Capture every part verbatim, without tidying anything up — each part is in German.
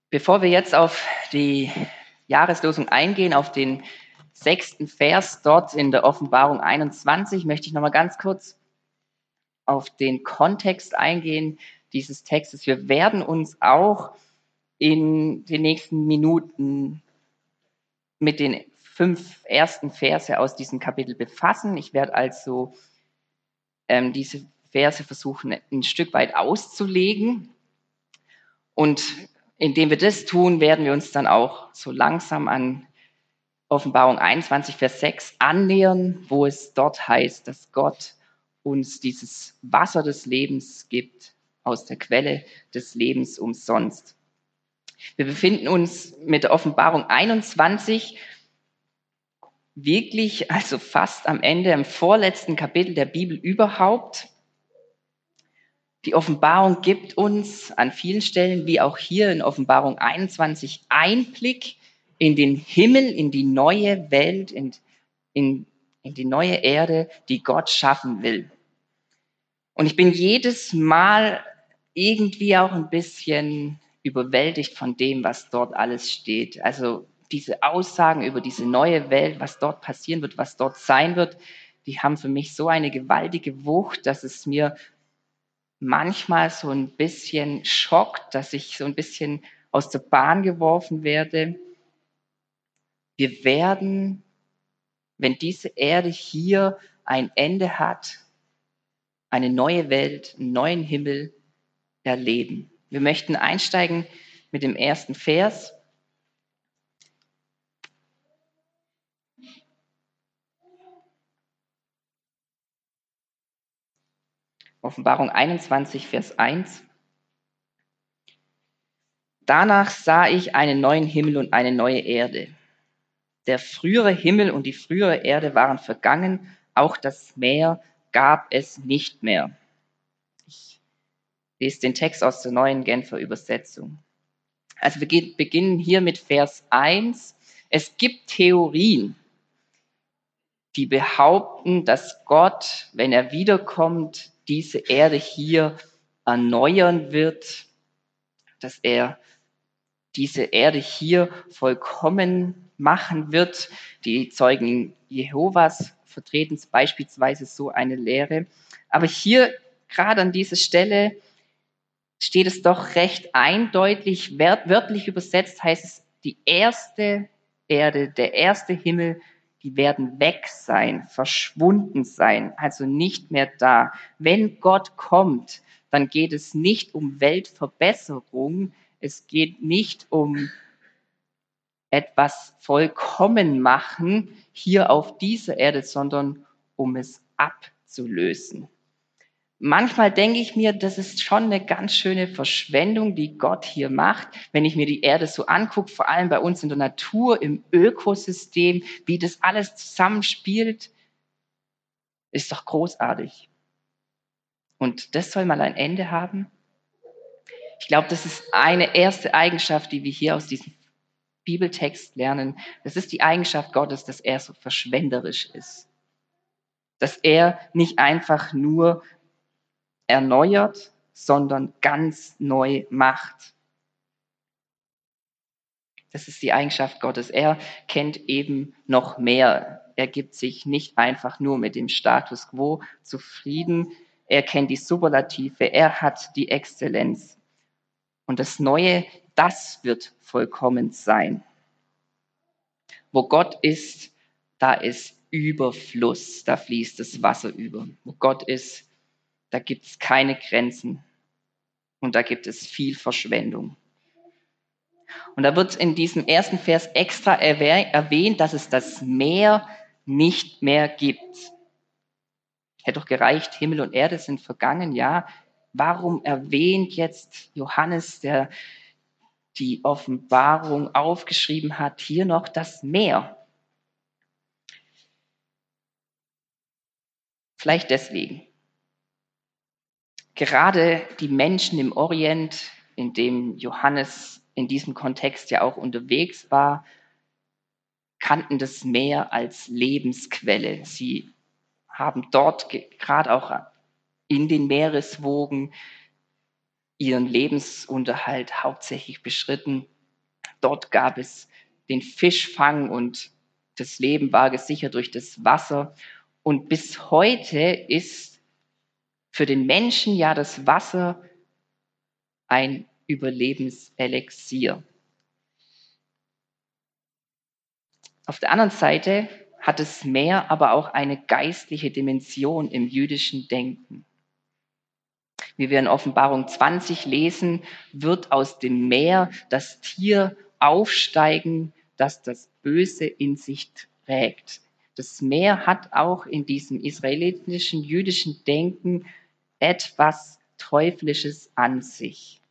Bevor wir jetzt auf die Jahreslosung eingehen, auf den sechsten Vers dort in der Offenbarung einundzwanzig, möchte ich noch mal ganz kurz auf den Kontext eingehen dieses Textes. Wir werden uns auch in den nächsten Minuten mit den fünf ersten Verse aus diesem Kapitel befassen. Ich werde also ähm, diese Verse versuchen, ein Stück weit auszulegen. Und indem wir das tun, werden wir uns dann auch so langsam an Offenbarung einundzwanzig, Vers sechs annähern, wo es dort heißt, dass Gott uns dieses Wasser des Lebens gibt, aus der Quelle des Lebens umsonst. Wir befinden uns mit der Offenbarung einundzwanzig wirklich, also fast am Ende, im vorletzten Kapitel der Bibel überhaupt. Die Offenbarung gibt uns an vielen Stellen, wie auch hier in Offenbarung einundzwanzig, Einblick in den Himmel, in die neue Welt, in, in, in die neue Erde, die Gott schaffen will. Und ich bin jedes Mal irgendwie auch ein bisschen überwältigt von dem, was dort alles steht. Also diese Aussagen über diese neue Welt, was dort passieren wird, was dort sein wird, die haben für mich so eine gewaltige Wucht, dass es mir manchmal so ein bisschen schockt, dass ich so ein bisschen aus der Bahn geworfen werde. Wir werden, wenn diese Erde hier ein Ende hat, eine neue Welt, einen neuen Himmel erleben. Wir möchten einsteigen mit dem ersten Vers. Offenbarung einundzwanzig, Vers eins. Danach sah ich einen neuen Himmel und eine neue Erde. Der frühere Himmel und die frühere Erde waren vergangen, auch das Meer gab es nicht mehr. Ich lese den Text aus der neuen Genfer Übersetzung. Also wir beginnen hier mit Vers eins. Es gibt Theorien, die behaupten, dass Gott, wenn er wiederkommt, diese Erde hier erneuern wird, dass er diese Erde hier vollkommen machen wird. Die Zeugen Jehovas vertreten beispielsweise so eine Lehre. Aber hier, gerade an dieser Stelle, steht es doch recht eindeutig, wörtlich übersetzt heißt es, die erste Erde, der erste Himmel, die werden weg sein, verschwunden sein, also nicht mehr da. Wenn Gott kommt, dann geht es nicht um Weltverbesserung, es geht nicht um etwas vollkommen machen hier auf dieser Erde, sondern um es abzulösen. Manchmal denke ich mir, das ist schon eine ganz schöne Verschwendung, die Gott hier macht, wenn ich mir die Erde so angucke, vor allem bei uns in der Natur, im Ökosystem, wie das alles zusammenspielt, ist doch großartig. Und das soll mal ein Ende haben. Ich glaube, das ist eine erste Eigenschaft, die wir hier aus diesem Bibeltext lernen. Das ist die Eigenschaft Gottes, dass er so verschwenderisch ist. Dass er nicht einfach nur erneuert, sondern ganz neu macht. Das ist die Eigenschaft Gottes. Er kennt eben noch mehr. Er gibt sich nicht einfach nur mit dem Status quo zufrieden. Er kennt die Superlative. Er hat die Exzellenz. Und das Neue, das wird vollkommen sein. Wo Gott ist, da ist Überfluss. Da fließt das Wasser über. Wo Gott ist, da gibt es keine Grenzen und da gibt es viel Verschwendung. Und da wird in diesem ersten Vers extra erwähnt, dass es das Meer nicht mehr gibt. Hätte doch gereicht, Himmel und Erde sind vergangen, ja. Warum erwähnt jetzt Johannes, der die Offenbarung aufgeschrieben hat, hier noch das Meer? Vielleicht deswegen. Gerade die Menschen im Orient, in dem Johannes in diesem Kontext ja auch unterwegs war, kannten das Meer als Lebensquelle. Sie haben dort gerade auch in den Meereswogen ihren Lebensunterhalt hauptsächlich beschritten. Dort gab es den Fischfang und das Leben war gesichert durch das Wasser. Und bis heute ist für den Menschen ja das Wasser ein Überlebenselixier. Auf der anderen Seite hat das Meer aber auch eine geistliche Dimension im jüdischen Denken. Wie wir in Offenbarung zwanzig lesen, wird aus dem Meer das Tier aufsteigen, das das Böse in sich trägt. Das Meer hat auch in diesem israelitischen, jüdischen Denken etwas Teuflisches an sich.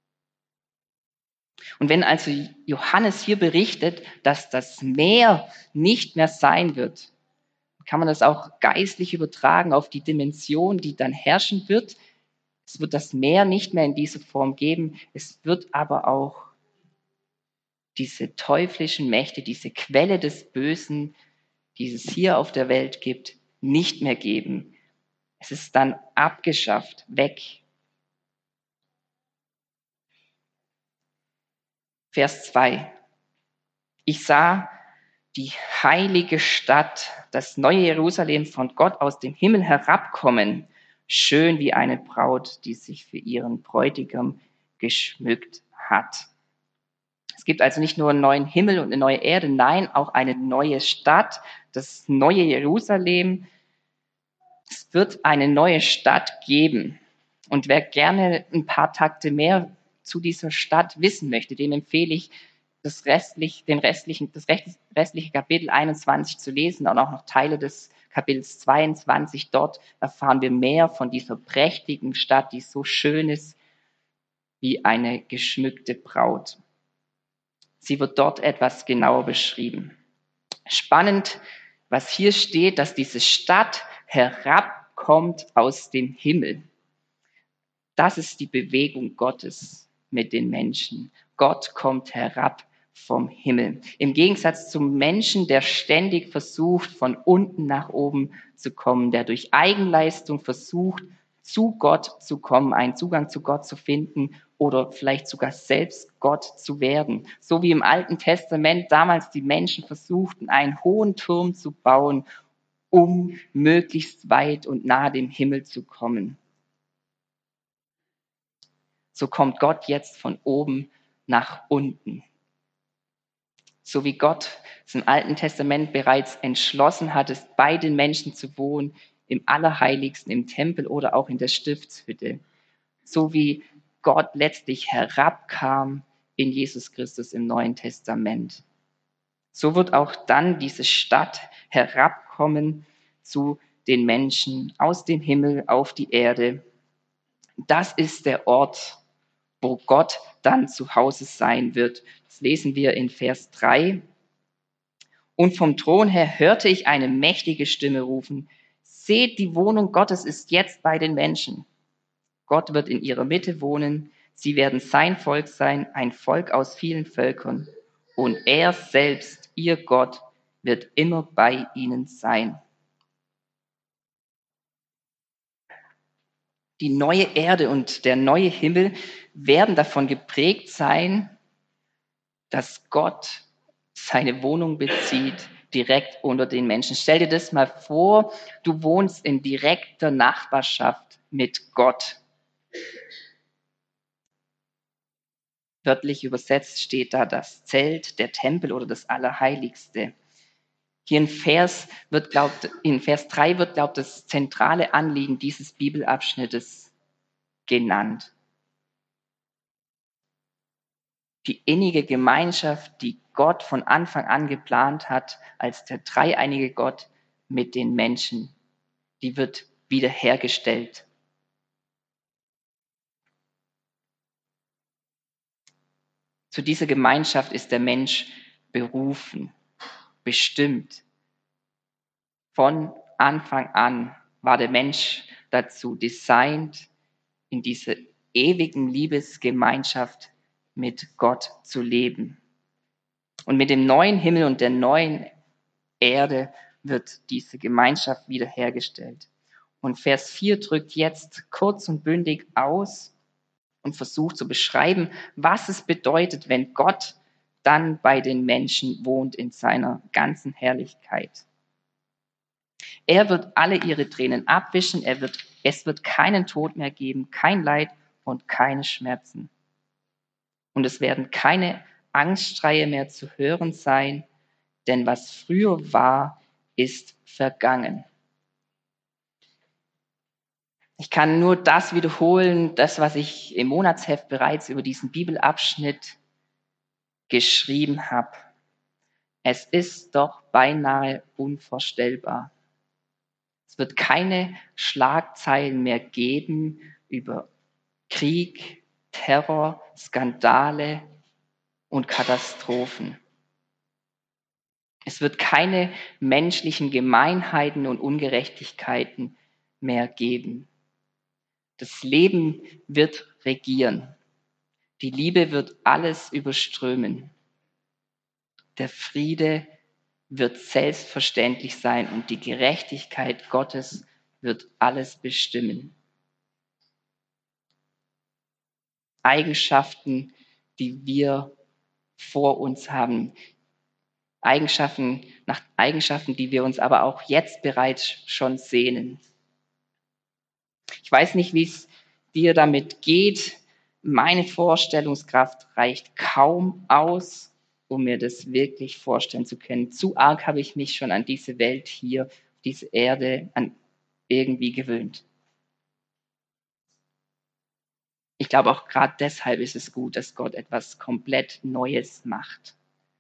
Und wenn also Johannes hier berichtet, dass das Meer nicht mehr sein wird, kann man das auch geistlich übertragen auf die Dimension, die dann herrschen wird. Es wird das Meer nicht mehr in dieser Form geben. Es wird aber auch diese teuflischen Mächte, diese Quelle des Bösen, die es hier auf der Welt gibt, nicht mehr geben. Es ist dann abgeschafft, weg. Vers zwei. Ich sah die heilige Stadt, das neue Jerusalem von Gott aus dem Himmel herabkommen, schön wie eine Braut, die sich für ihren Bräutigam geschmückt hat. Es gibt also nicht nur einen neuen Himmel und eine neue Erde, nein, auch eine neue Stadt, das neue Jerusalem. Es wird eine neue Stadt geben. Und wer gerne ein paar Takte mehr zu dieser Stadt wissen möchte, dem empfehle ich, das restlich, den restlichen, das restliche Kapitel einundzwanzig zu lesen und auch noch Teile des Kapitels zweiundzwanzig. Dort erfahren wir mehr von dieser prächtigen Stadt, die so schön ist wie eine geschmückte Braut. Sie wird dort etwas genauer beschrieben. Spannend, was hier steht, dass diese Stadt herabkommt aus dem Himmel. Das ist die Bewegung Gottes mit den Menschen. Gott kommt herab vom Himmel. Im Gegensatz zum Menschen, der ständig versucht, von unten nach oben zu kommen, der durch Eigenleistung versucht, zu Gott zu kommen, einen Zugang zu Gott zu finden oder vielleicht sogar selbst Gott zu werden. So wie im Alten Testament damals die Menschen versuchten, einen hohen Turm zu bauen, um möglichst weit und nahe dem Himmel zu kommen. So kommt Gott jetzt von oben nach unten. So wie Gott es im Alten Testament bereits entschlossen hat, es bei den Menschen zu wohnen, im Allerheiligsten, im Tempel oder auch in der Stiftshütte. So wie Gott letztlich herabkam in Jesus Christus im Neuen Testament. So wird auch dann diese Stadt herabkommen zu den Menschen aus dem Himmel auf die Erde. Das ist der Ort, wo Gott dann zu Hause sein wird. Das lesen wir in Vers drei. Und vom Thron her hörte ich eine mächtige Stimme rufen: Seht, die Wohnung Gottes ist jetzt bei den Menschen. Gott wird in ihrer Mitte wohnen. Sie werden sein Volk sein, ein Volk aus vielen Völkern. Und er selbst, ihr Gott, wird immer bei ihnen sein. Die neue Erde und der neue Himmel werden davon geprägt sein, dass Gott seine Wohnung bezieht direkt unter den Menschen. Stell dir das mal vor, du wohnst in direkter Nachbarschaft mit Gott. Wörtlich übersetzt steht da das Zelt, der Tempel oder das Allerheiligste. Hier in Vers, wird, glaubt, in Vers drei wird, glaubt, das zentrale Anliegen dieses Bibelabschnittes genannt. Die innige Gemeinschaft, die Gott von Anfang an geplant hat, als der dreieinige Gott mit den Menschen, die wird wiederhergestellt. Zu dieser Gemeinschaft ist der Mensch berufen, bestimmt. Von Anfang an war der Mensch dazu designt, in dieser ewigen Liebesgemeinschaft mit Gott zu leben. Und mit dem neuen Himmel und der neuen Erde wird diese Gemeinschaft wiederhergestellt. Und Vers vier drückt jetzt kurz und bündig aus und versucht zu beschreiben, was es bedeutet, wenn Gott dann bei den Menschen wohnt in seiner ganzen Herrlichkeit. Er wird alle ihre Tränen abwischen, er wird, es wird keinen Tod mehr geben, kein Leid und keine Schmerzen. Und es werden keine Angstschreie mehr zu hören sein, denn was früher war, ist vergangen. Ich kann nur das wiederholen, das, was ich im Monatsheft bereits über diesen Bibelabschnitt geschrieben habe. Es ist doch beinahe unvorstellbar. Es wird keine Schlagzeilen mehr geben über Krieg, Terror, Skandale und Katastrophen. Es wird keine menschlichen Gemeinheiten und Ungerechtigkeiten mehr geben. Das Leben wird regieren. Die Liebe wird alles überströmen. Der Friede wird selbstverständlich sein und die Gerechtigkeit Gottes wird alles bestimmen. Eigenschaften, die wir vor uns haben, Eigenschaften, nach Eigenschaften, die wir uns aber auch jetzt bereits schon sehnen. Ich weiß nicht, wie es dir damit geht. Meine Vorstellungskraft reicht kaum aus, um mir das wirklich vorstellen zu können. Zu arg habe ich mich schon an diese Welt hier, diese Erde, an irgendwie gewöhnt. Ich glaube, auch gerade deshalb ist es gut, dass Gott etwas komplett Neues macht.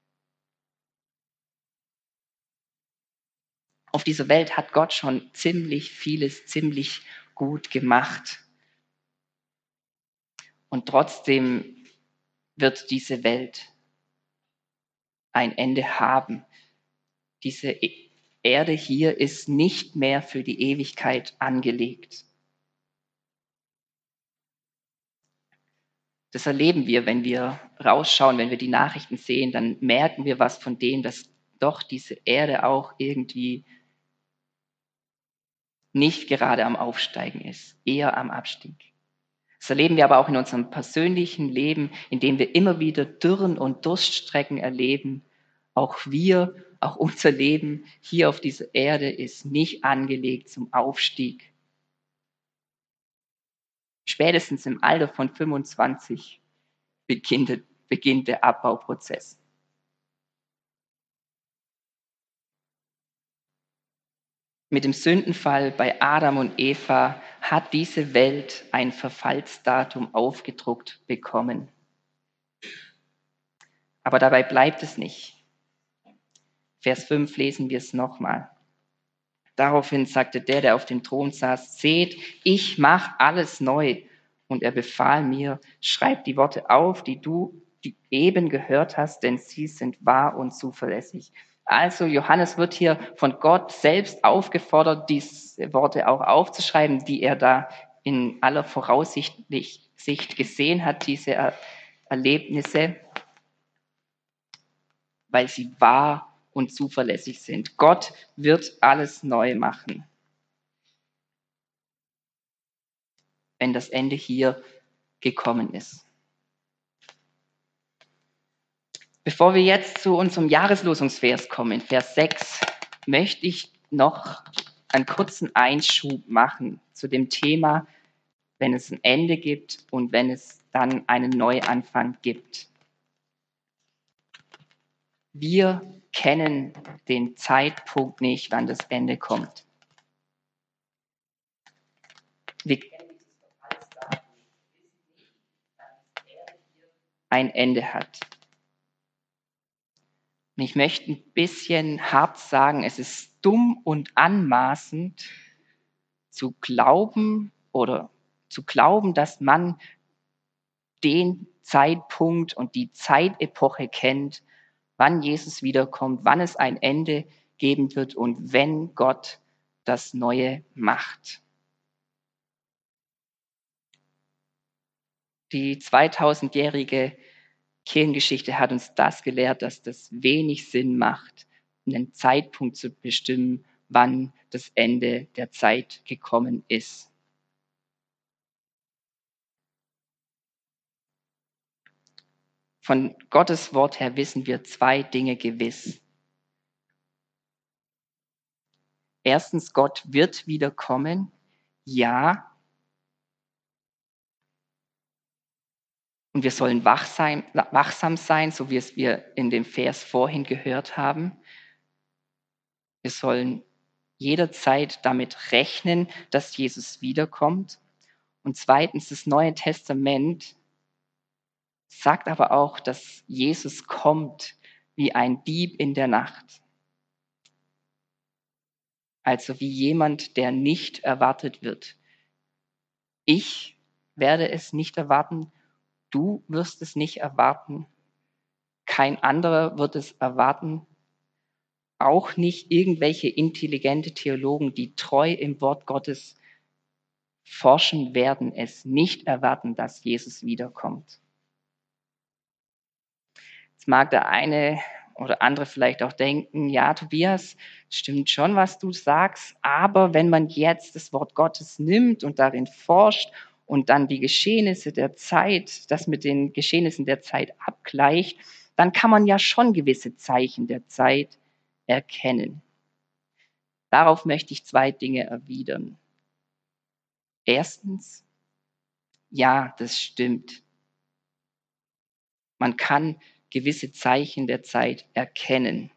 Auf dieser Welt hat Gott schon ziemlich vieles, ziemlich gut gemacht. Und trotzdem wird diese Welt ein Ende haben. Diese Erde hier ist nicht mehr für die Ewigkeit angelegt. Das erleben wir, wenn wir rausschauen, wenn wir die Nachrichten sehen, dann merken wir was von dem, dass doch diese Erde auch irgendwie nicht gerade am Aufsteigen ist, eher am Abstieg. Das erleben wir aber auch in unserem persönlichen Leben, indem wir immer wieder Dürren und Durststrecken erleben. Auch wir, auch unser Leben hier auf dieser Erde ist nicht angelegt zum Aufstieg. Spätestens im Alter von fünfundzwanzig beginnt, beginnt der Abbauprozess. Mit dem Sündenfall bei Adam und Eva hat diese Welt ein Verfallsdatum aufgedruckt bekommen. Aber dabei bleibt es nicht. Vers fünf lesen wir es nochmal. Daraufhin sagte der, der auf dem Thron saß, seht, ich mache alles neu. Und er befahl mir, schreib die Worte auf, die du die eben gehört hast, denn sie sind wahr und zuverlässig. Also Johannes wird hier von Gott selbst aufgefordert, diese Worte auch aufzuschreiben, die er da in aller Voraussicht Sicht gesehen hat, diese er Erlebnisse, weil sie wahr und zuverlässig sind. Gott wird alles neu machen, wenn das Ende hier gekommen ist. Bevor wir jetzt zu unserem Jahreslosungsvers kommen, Vers sechs, möchte ich noch einen kurzen Einschub machen zu dem Thema, wenn es ein Ende gibt und wenn es dann einen Neuanfang gibt. Wir kennen den Zeitpunkt nicht, wann das Ende kommt. Wir kennen dieses Verfallsdatum nicht, dass er hier ein Ende hat. Und ich möchte ein bisschen hart sagen, es ist dumm und anmaßend zu glauben oder zu glauben, dass man den Zeitpunkt und die Zeitepoche kennt, wann Jesus wiederkommt, wann es ein Ende geben wird und wenn Gott das Neue macht. Die zweitausendjährige Kirchengeschichte hat uns das gelehrt, dass das wenig Sinn macht, einen Zeitpunkt zu bestimmen, wann das Ende der Zeit gekommen ist. Von Gottes Wort her wissen wir zwei Dinge gewiss. Erstens, Gott wird wiederkommen. Ja. Und wir sollen wachsam, wachsam sein, so wie es wir in dem Vers vorhin gehört haben. Wir sollen jederzeit damit rechnen, dass Jesus wiederkommt. Und zweitens, das Neue Testament sagt aber auch, dass Jesus kommt wie ein Dieb in der Nacht. Also wie jemand, der nicht erwartet wird. Ich werde es nicht erwarten, du wirst es nicht erwarten, kein anderer wird es erwarten, auch nicht irgendwelche intelligente Theologen, die treu im Wort Gottes forschen, werden es nicht erwarten, dass Jesus wiederkommt. Jetzt mag der eine oder andere vielleicht auch denken, ja, Tobias, stimmt schon, was du sagst, aber wenn man jetzt das Wort Gottes nimmt und darin forscht und dann die Geschehnisse der Zeit, das mit den Geschehnissen der Zeit abgleicht, dann kann man ja schon gewisse Zeichen der Zeit erkennen. Darauf möchte ich zwei Dinge erwidern. Erstens, ja, das stimmt. Man kann gewisse Zeichen der Zeit erkennen.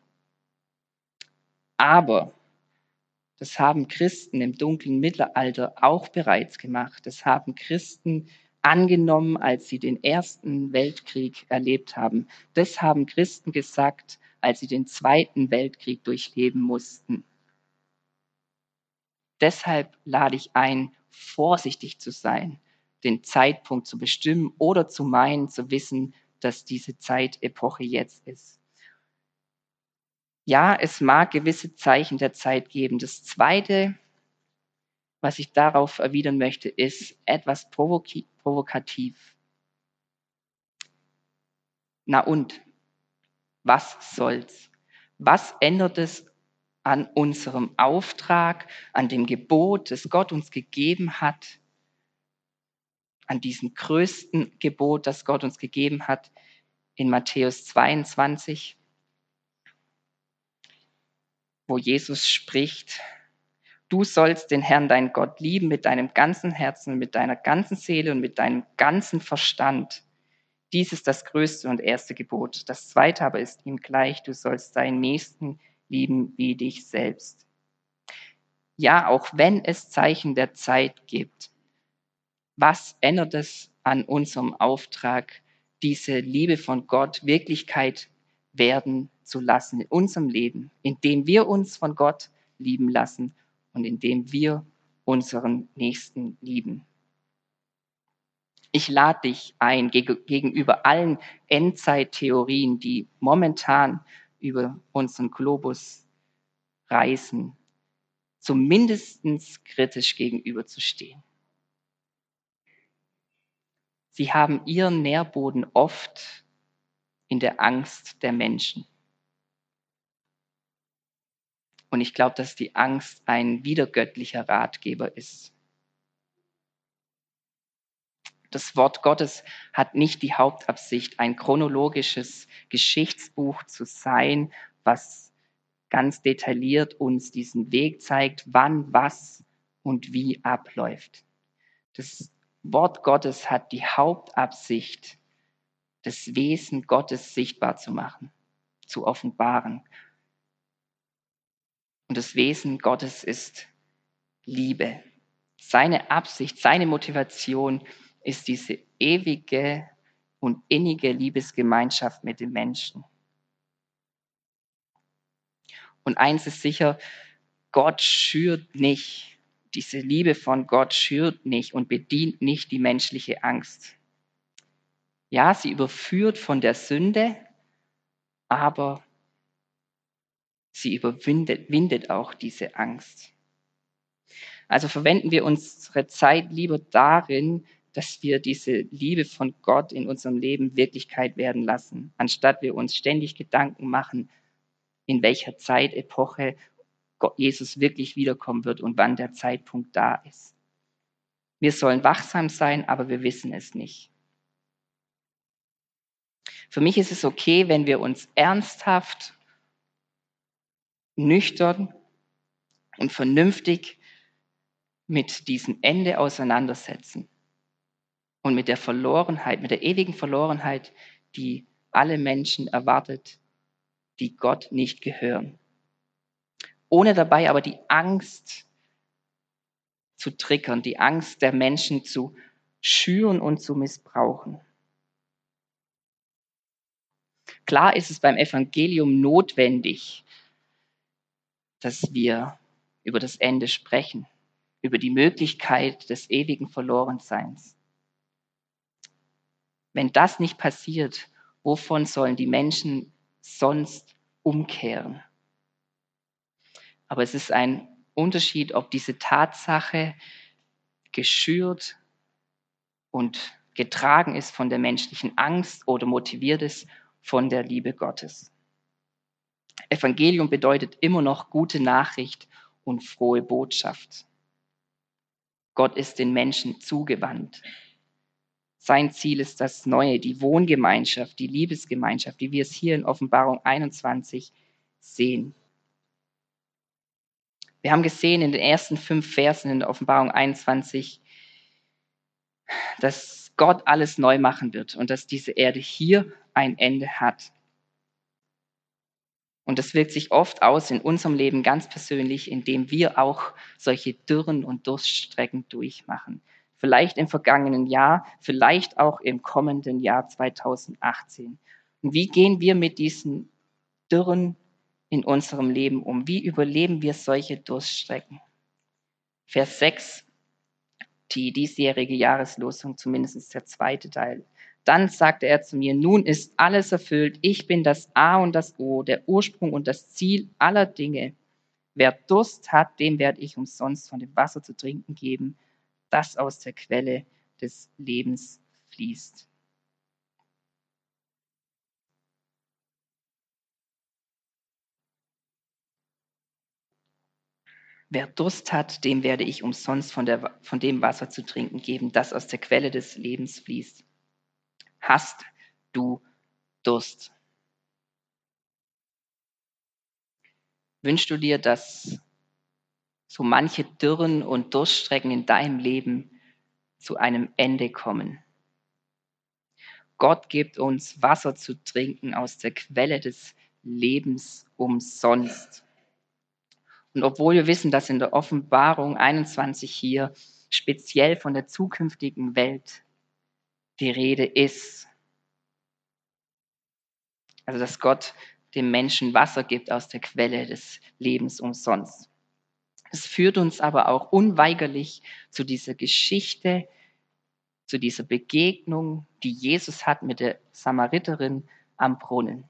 Aber das haben Christen im dunklen Mittelalter auch bereits gemacht. Das haben Christen angenommen, als sie den Ersten Weltkrieg erlebt haben. Das haben Christen gesagt, als sie den Zweiten Weltkrieg durchleben mussten. Deshalb lade ich ein, vorsichtig zu sein, den Zeitpunkt zu bestimmen oder zu meinen, zu wissen, dass diese Zeitepoche jetzt ist. Ja, es mag gewisse Zeichen der Zeit geben. Das Zweite, was ich darauf erwidern möchte, ist etwas provokativ. Na und, was soll's? Was ändert es an unserem Auftrag, an dem Gebot, das Gott uns gegeben hat, an diesem größten Gebot, das Gott uns gegeben hat, in Matthäus zweiundzwanzig, wo Jesus spricht, du sollst den Herrn, deinen Gott, lieben mit deinem ganzen Herzen, mit deiner ganzen Seele und mit deinem ganzen Verstand. Dies ist das größte und erste Gebot. Das zweite aber ist ihm gleich, du sollst deinen Nächsten lieben wie dich selbst. Ja, auch wenn es Zeichen der Zeit gibt, was ändert es an unserem Auftrag, diese Liebe von Gott Wirklichkeit werden zu lassen in unserem Leben, indem wir uns von Gott lieben lassen und indem wir unseren Nächsten lieben. Ich lade dich ein, gegenüber allen Endzeittheorien, die momentan über unseren Globus reisen, zumindest kritisch gegenüberzustehen. Sie haben ihren Nährboden oft in der Angst der Menschen. Und ich glaube, dass die Angst ein widergöttlicher Ratgeber ist. Das Wort Gottes hat nicht die Hauptabsicht, ein chronologisches Geschichtsbuch zu sein, was ganz detailliert uns diesen Weg zeigt, wann, was und wie abläuft. Das Wort Gottes hat die Hauptabsicht, das Wesen Gottes sichtbar zu machen, zu offenbaren. Und das Wesen Gottes ist Liebe. Seine Absicht, seine Motivation ist diese ewige und innige Liebesgemeinschaft mit den Menschen. Und eins ist sicher, Gott schürt nicht, diese Liebe von Gott schürt nicht und bedient nicht die menschliche Angst. Ja, sie überführt von der Sünde, aber sie überwindet windet auch diese Angst. Also verwenden wir unsere Zeit lieber darin, dass wir diese Liebe von Gott in unserem Leben Wirklichkeit werden lassen, anstatt wir uns ständig Gedanken machen, in welcher Zeitepoche Jesus wirklich wiederkommen wird und wann der Zeitpunkt da ist. Wir sollen wachsam sein, aber wir wissen es nicht. Für mich ist es okay, wenn wir uns ernsthaft, nüchtern und vernünftig mit diesem Ende auseinandersetzen und mit der Verlorenheit, mit der ewigen Verlorenheit, die alle Menschen erwartet, die Gott nicht gehören. Ohne dabei aber die Angst zu triggern, die Angst der Menschen zu schüren und zu missbrauchen. Klar ist es beim Evangelium notwendig, dass wir über das Ende sprechen, über die Möglichkeit des ewigen Verlorenseins. Wenn das nicht passiert, wovon sollen die Menschen sonst umkehren? Aber es ist ein Unterschied, ob diese Tatsache geschürt und getragen ist von der menschlichen Angst oder motiviert ist von der Liebe Gottes. Evangelium bedeutet immer noch gute Nachricht und frohe Botschaft. Gott ist den Menschen zugewandt. Sein Ziel ist das Neue, die Wohngemeinschaft, die Liebesgemeinschaft, wie wir es hier in Offenbarung einundzwanzig sehen. Wir haben gesehen in den ersten fünf Versen in der Offenbarung einundzwanzig, dass Gott alles neu machen wird und dass diese Erde hier ein Ende hat. Und das wirkt sich oft aus in unserem Leben ganz persönlich, indem wir auch solche Dürren und Durststrecken durchmachen. Vielleicht im vergangenen Jahr, vielleicht auch im kommenden Jahr zweitausendachtzehn. Und wie gehen wir mit diesen Dürren in unserem Leben um? Wie überleben wir solche Durststrecken? Vers sechs, die diesjährige Jahreslosung, zumindest der zweite Teil. Dann sagte er zu mir, nun ist alles erfüllt. Ich bin das A und das O, der Ursprung und das Ziel aller Dinge. Wer Durst hat, dem werde ich umsonst von dem Wasser zu trinken geben, das aus der Quelle des Lebens fließt. Wer Durst hat, dem werde ich umsonst von, der, von dem Wasser zu trinken geben, das aus der Quelle des Lebens fließt. Hast du Durst? Wünschst du dir, dass so manche Dürren und Durststrecken in deinem Leben zu einem Ende kommen? Gott gibt uns Wasser zu trinken aus der Quelle des Lebens umsonst. Und obwohl wir wissen, dass in der Offenbarung einundzwanzig hier speziell von der zukünftigen Welt die Rede ist, also dass Gott dem Menschen Wasser gibt aus der Quelle des Lebens umsonst. Es führt uns aber auch unweigerlich zu dieser Geschichte, zu dieser Begegnung, die Jesus hat mit der Samariterin am Brunnen.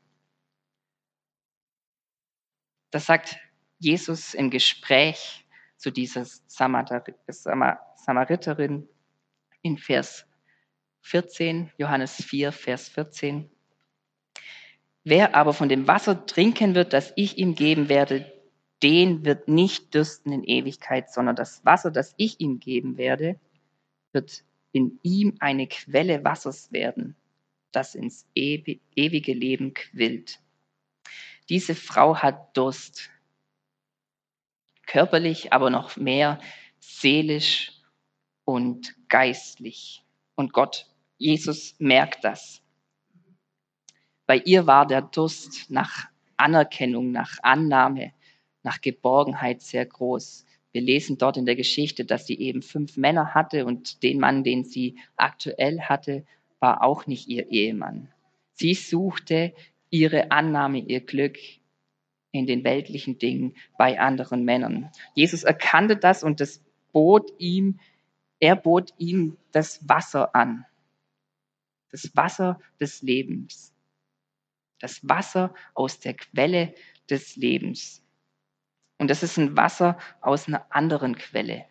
Das sagt Jesus im Gespräch zu dieser Samariterin in Vers vierzehn, Johannes vier, Vers vierzehn. Wer aber von dem Wasser trinken wird, das ich ihm geben werde, den wird nicht dürsten in Ewigkeit, sondern das Wasser, das ich ihm geben werde, wird in ihm eine Quelle Wassers werden, das ins ewige Leben quillt. Diese Frau hat Durst, körperlich, aber noch mehr seelisch und geistlich. Und Gott, Jesus merkt das. Bei ihr war der Durst nach Anerkennung, nach Annahme, nach Geborgenheit sehr groß. Wir lesen dort in der Geschichte, dass sie eben fünf Männer hatte und den Mann, den sie aktuell hatte, war auch nicht ihr Ehemann. Sie suchte ihre Annahme, ihr Glück in den weltlichen Dingen bei anderen Männern. Jesus erkannte das und das bot ihm, er bot ihm das Wasser an. Das Wasser des Lebens. Das Wasser aus der Quelle des Lebens. Und das ist ein Wasser aus einer anderen Quelle.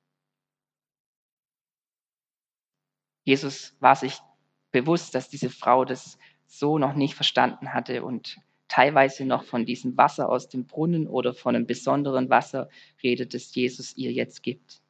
Jesus war sich bewusst, dass diese Frau das so noch nicht verstanden hatte und teilweise noch von diesem Wasser aus dem Brunnen oder von einem besonderen Wasser redet, das Jesus ihr jetzt gibt.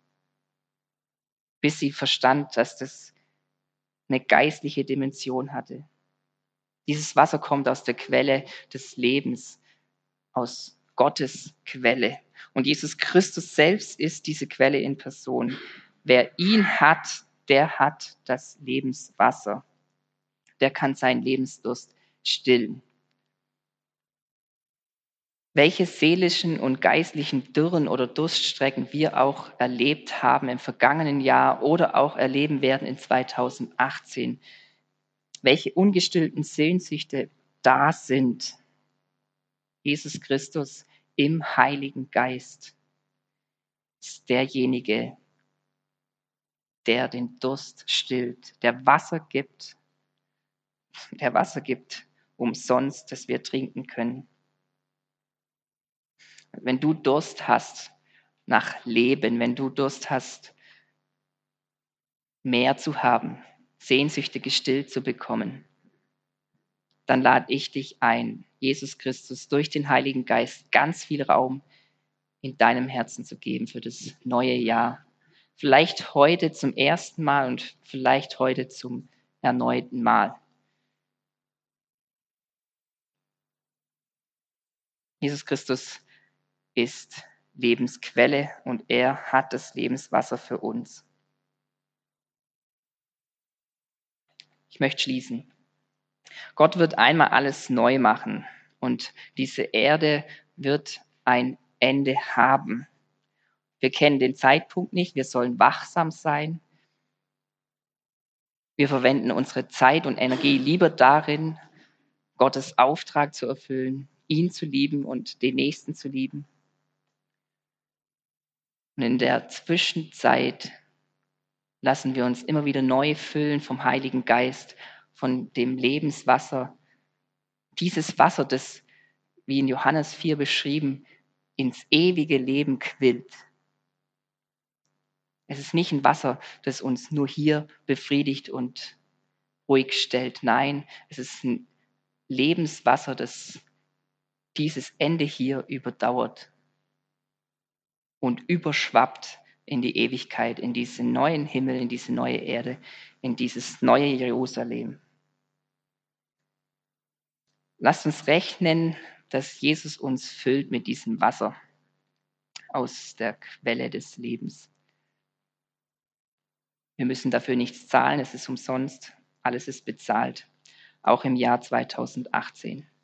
Bis sie verstand, dass das eine geistliche Dimension hatte. Dieses Wasser kommt aus der Quelle des Lebens, aus Gottes Quelle. Und Jesus Christus selbst ist diese Quelle in Person. Wer ihn hat, der hat das Lebenswasser. Der kann seinen Lebensdurst stillen. Welche seelischen und geistlichen Dürren oder Durststrecken wir auch erlebt haben im vergangenen Jahr oder auch erleben werden in zweitausendachtzehn, welche ungestillten Sehnsüchte da sind. Jesus Christus im Heiligen Geist ist derjenige, der den Durst stillt, der Wasser gibt, der Wasser gibt umsonst, dass wir trinken können. Wenn du Durst hast nach Leben, wenn du Durst hast, mehr zu haben, Sehnsüchte gestillt zu bekommen, dann lade ich dich ein, Jesus Christus durch den Heiligen Geist ganz viel Raum in deinem Herzen zu geben für das neue Jahr. Vielleicht heute zum ersten Mal und vielleicht heute zum erneuten Mal. Jesus Christus ist Lebensquelle und er hat das Lebenswasser für uns. Ich möchte schließen. Gott wird einmal alles neu machen und diese Erde wird ein Ende haben. Wir kennen den Zeitpunkt nicht, wir sollen wachsam sein. Wir verwenden unsere Zeit und Energie lieber darin, Gottes Auftrag zu erfüllen, ihn zu lieben und den Nächsten zu lieben. Und in der Zwischenzeit lassen wir uns immer wieder neu füllen vom Heiligen Geist, von dem Lebenswasser. Dieses Wasser, das, wie in Johannes vier beschrieben, ins ewige Leben quillt. Es ist nicht ein Wasser, das uns nur hier befriedigt und ruhig stellt. Nein, es ist ein Lebenswasser, das dieses Ende hier überdauert und überschwappt in die Ewigkeit, in diesen neuen Himmel, in diese neue Erde, in dieses neue Jerusalem. Lasst uns rechnen, dass Jesus uns füllt mit diesem Wasser aus der Quelle des Lebens. Wir müssen dafür nichts zahlen, es ist umsonst, alles ist bezahlt, auch im Jahr zweitausendachtzehn.